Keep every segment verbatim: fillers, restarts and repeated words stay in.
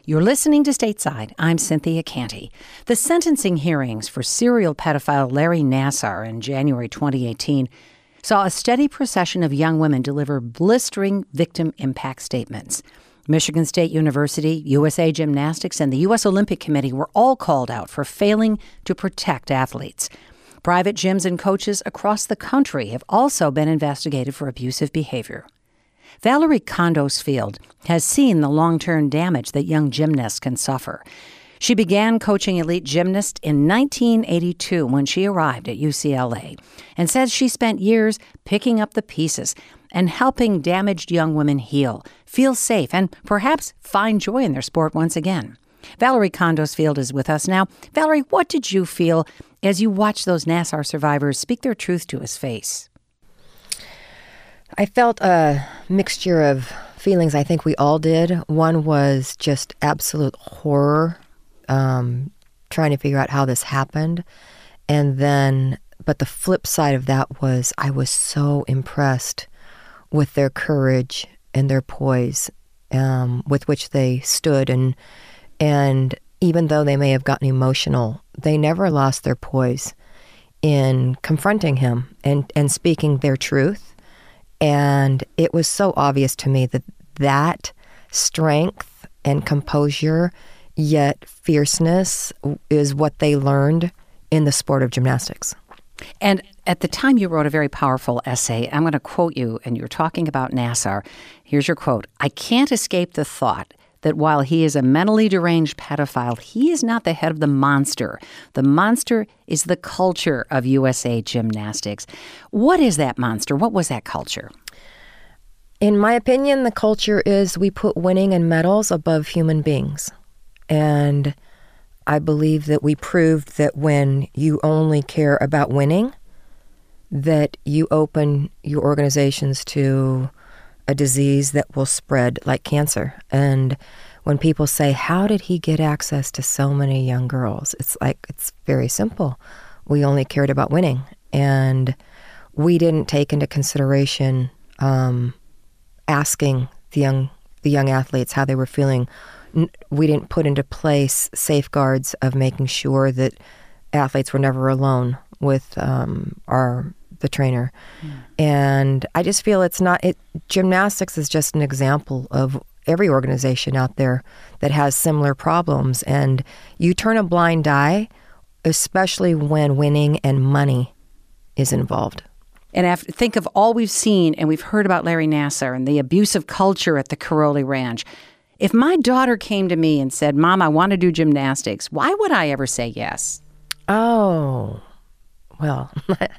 You're listening to Stateside. I'm Cynthia Canty. The sentencing hearings for serial pedophile Larry Nassar in January twenty eighteen saw a steady procession of young women deliver blistering victim impact statements. Michigan State University, U S A Gymnastics, and the U S Olympic Committee were all called out for failing to protect athletes. Private gyms and coaches across the country have also been investigated for abusive behavior. Valerie Kondos Field has seen the long-term damage that young gymnasts can suffer. She began coaching elite gymnasts in nineteen eighty-two when she arrived at U C L A and says she spent years picking up the pieces and helping damaged young women heal, feel safe, and perhaps find joy in their sport once again. Valerie Kondos Field is with us now. Valerie, what did you feel as you watched those Nassar survivors speak their truth to his face? I felt a mixture of feelings. I think we all did. One was just absolute horror, um, trying to figure out how this happened. And then, but the flip side of that was I was so impressed with their courage and their poise um, with which they stood. And, and even though they may have gotten emotional, they never lost their poise in confronting him and, and speaking their truth. And it was so obvious to me that that strength and composure, yet fierceness, is what they learned in the sport of gymnastics. And at the time you wrote a very powerful essay. I'm going to quote you, and you're talking about Nassar. Here's your quote. "I can't escape the thought that while he is a mentally deranged pedophile, he is not the head of the monster. The monster is the culture of U S A Gymnastics." What is that monster? What was that culture? In my opinion, the culture is we put winning and medals above human beings. And I believe that we proved that when you only care about winning, that you open your organizations to a disease that will spread like cancer. And when people say, how did he get access to so many young girls? It's like, it's very simple. We only cared about winning. And we didn't take into consideration um, asking the young the young athletes how they were feeling. We didn't put into place safeguards of making sure that athletes were never alone with um, our the trainer. Mm. And I just feel it's not, it, gymnastics is just an example of every organization out there that has similar problems. And you turn a blind eye, especially when winning and money is involved. And after, think of all we've seen and we've heard about Larry Nassar and the abusive culture at the Karolyi Ranch. If my daughter came to me and said, "Mom, I want to do gymnastics," why would I ever say yes? Oh, well,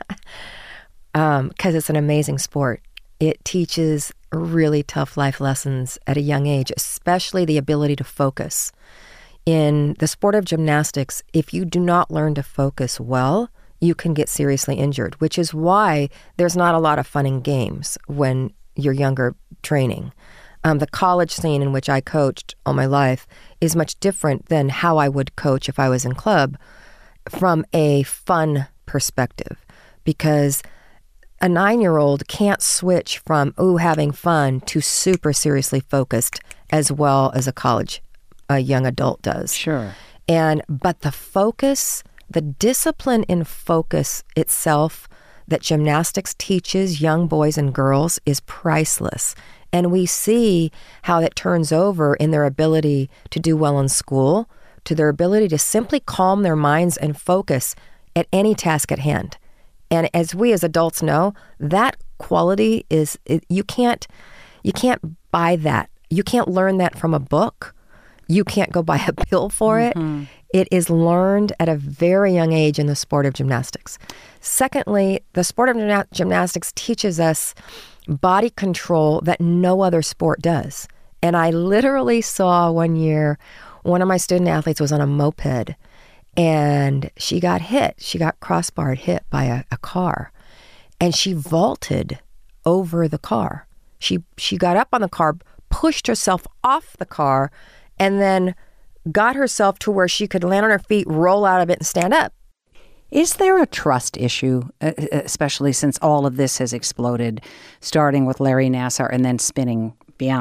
Um, because it's an amazing sport. It teaches really tough life lessons at a young age, especially the ability to focus. In the sport of gymnastics, if you do not learn to focus well, you can get seriously injured, which is why there's not a lot of fun and games when you're younger training. Um, the college scene in which I coached all my life is much different than how I would coach if I was in club from a fun perspective, because a nine-year-old can't switch from, ooh, having fun to super seriously focused as well as a college, a young adult does. Sure. And, but the focus, the discipline in focus itself that gymnastics teaches young boys and girls is priceless. And we see how it turns over in their ability to do well in school, to their ability to simply calm their minds and focus at any task at hand. And as we as adults know, that quality is, it, you can't, you can't buy that. You can't learn that from a book. You can't go buy a pill for mm-hmm. it. It is learned at a very young age in the sport of gymnastics. Secondly, the sport of gymna- gymnastics teaches us body control that no other sport does. And I literally saw one year, one of my student athletes was on a moped, and she got hit. She got crossbarred hit by a, a car. And she vaulted over the car. She she got up on the car, pushed herself off the car, and then got herself to where she could land on her feet, roll out of it, and stand up. Is there a trust issue, especially since all of this has exploded, starting with Larry Nassar and then spinning beyond that?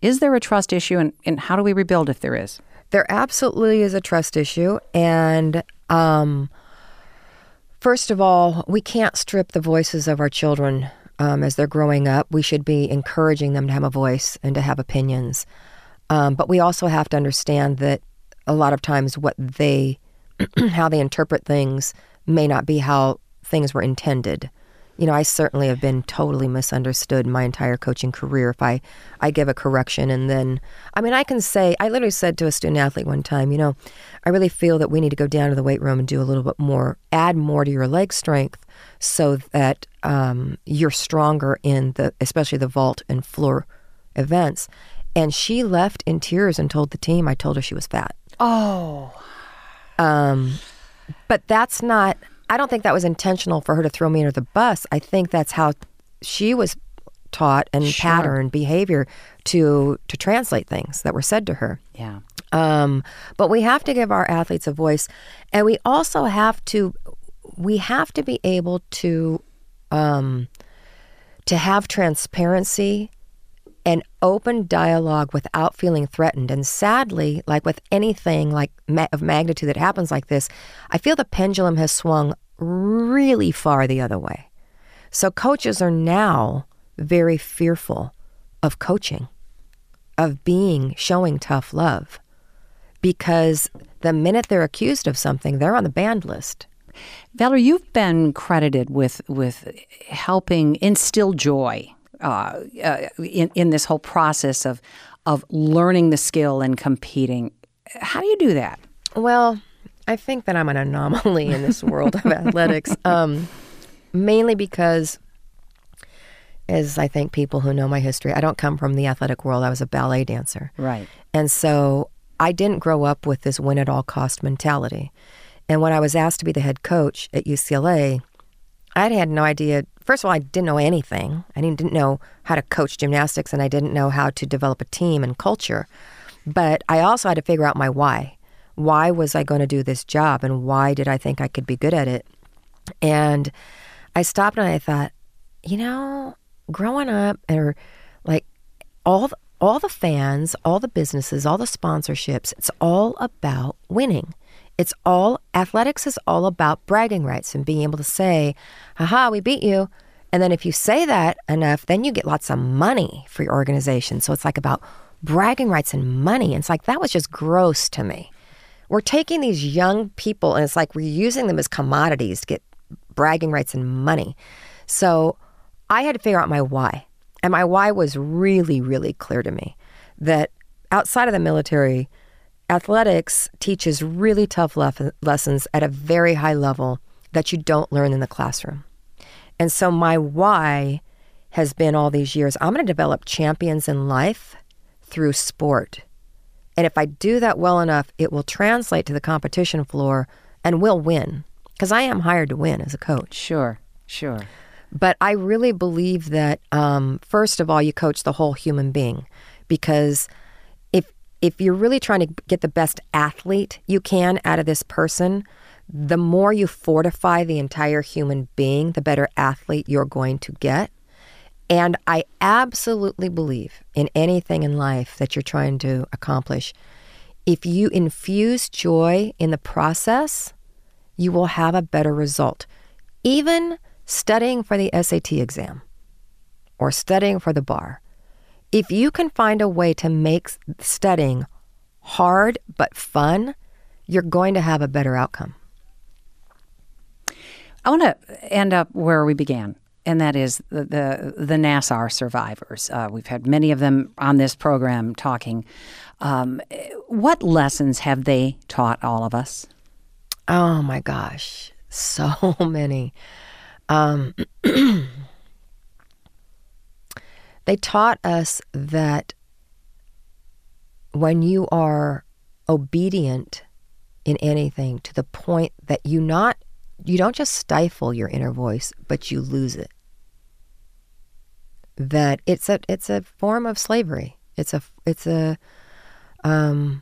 Is there a trust issue, and, and how do we rebuild if there is? There absolutely is a trust issue. And um, first of all, we can't strip the voices of our children um, as they're growing up. We should be encouraging them to have a voice and to have opinions. Um, but we also have to understand that a lot of times what they, how they interpret things may not be how things were intended. You know, I certainly have been totally misunderstood my entire coaching career. If I, I give a correction and then, I mean, I can say, I literally said to a student athlete one time, you know, I really feel that we need to go down to the weight room and do a little bit more, add more to your leg strength so that um, you're stronger in the, especially the vault and floor events. And she left in tears and told the team, I told her she was fat. Oh. Um, but that's not, I don't think that was intentional for her to throw me under the bus. I think that's how she was taught and Sure. patterned behavior to to translate things that were said to her. Yeah. Um, but we have to give our athletes a voice, and we also have to we have to be able to um, to have transparency and open dialogue without feeling threatened. And sadly, like with anything like ma- of magnitude that happens like this, I feel the pendulum has swung really far the other way. So coaches are now very fearful of coaching, of being, showing tough love, because the minute they're accused of something, they're on the banned list. Valerie, you've been credited with with helping instill joy Uh, uh, in, in this whole process of of learning the skill and competing. How do you do that? Well, I think that I'm an anomaly in this world of athletics, um, mainly because, as I think people who know my history, I don't come from the athletic world. I was a ballet dancer. Right. And so I didn't grow up with this win-at-all-cost mentality. And when I was asked to be the head coach at U C L A, I had no idea. First of all, I didn't know anything. I didn't know how to coach gymnastics, and I didn't know how to develop a team and culture. But I also had to figure out my why. Why was I going to do this job, and why did I think I could be good at it? And I stopped and I thought, you know, growing up, or like all the, all the fans, all the businesses, all the sponsorships, it's all about winning. It's all, athletics is all about bragging rights and being able to say, haha, we beat you. And then if you say that enough, then you get lots of money for your organization. So it's like about bragging rights and money. And it's like, that was just gross to me. We're taking these young people and it's like we're using them as commodities to get bragging rights and money. So I had to figure out my why. And my why was really, really clear to me, that outside of the military, athletics teaches really tough le- lessons at a very high level that you don't learn in the classroom. And so my why has been all these years, I'm going to develop champions in life through sport. And if I do that well enough, it will translate to the competition floor and we'll win. Because I am hired to win as a coach. Sure, sure. But I really believe that, um, first of all, you coach the whole human being. Because if if you're really trying to get the best athlete you can out of this person, the more you fortify the entire human being, the better athlete you're going to get. And I absolutely believe in anything in life that you're trying to accomplish, if you infuse joy in the process, you will have a better result. Even studying for the S A T exam or studying for the bar, if you can find a way to make studying hard but fun, you're going to have a better outcome. I want to end up where we began, and that is the the, the Nassar survivors. Uh, we've had many of them on this program talking. Um, what lessons have they taught all of us? Oh my gosh, so many. Um, they taught us that when you are obedient in anything to the point that you not you don't just stifle your inner voice, but you lose it. That it's a it's a form of slavery. It's a it's a um.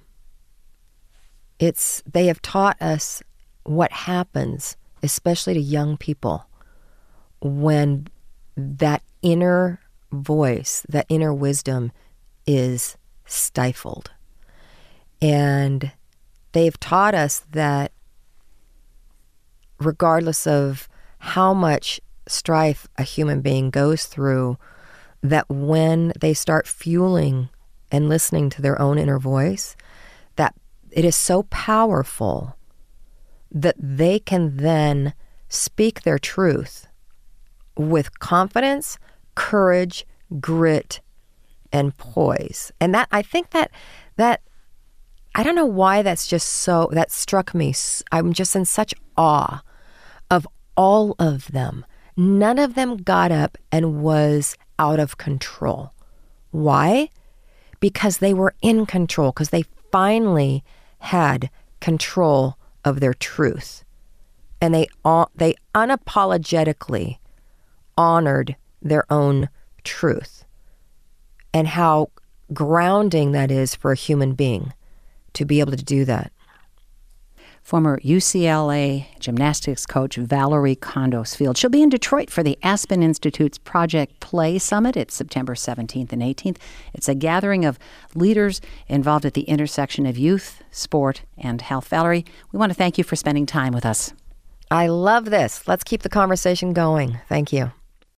It's they have taught us what happens, especially to young people, when that inner voice, that inner wisdom is stifled. And they've taught us that regardless of how much strife a human being goes through, that when they start fueling and listening to their own inner voice, that it is so powerful that they can then speak their truth with confidence, courage, grit, and poise. And that, I think that, that, I don't know why that's just so, that struck me. I'm just in such awe of all of them. None of them got up and was out of control. Why? Because they were in control, because they finally had control of their truth. And they they unapologetically honored their own truth. And how grounding that is for a human being to be able to do that. Former U C L A gymnastics coach Valerie Kondos Field. She'll be in Detroit for the Aspen Institute's Project Play Summit. It's September seventeenth and eighteenth. It's a gathering of leaders involved at the intersection of youth, sport, and health. Valerie, we want to thank you for spending time with us. I love this. Let's keep the conversation going. Thank you.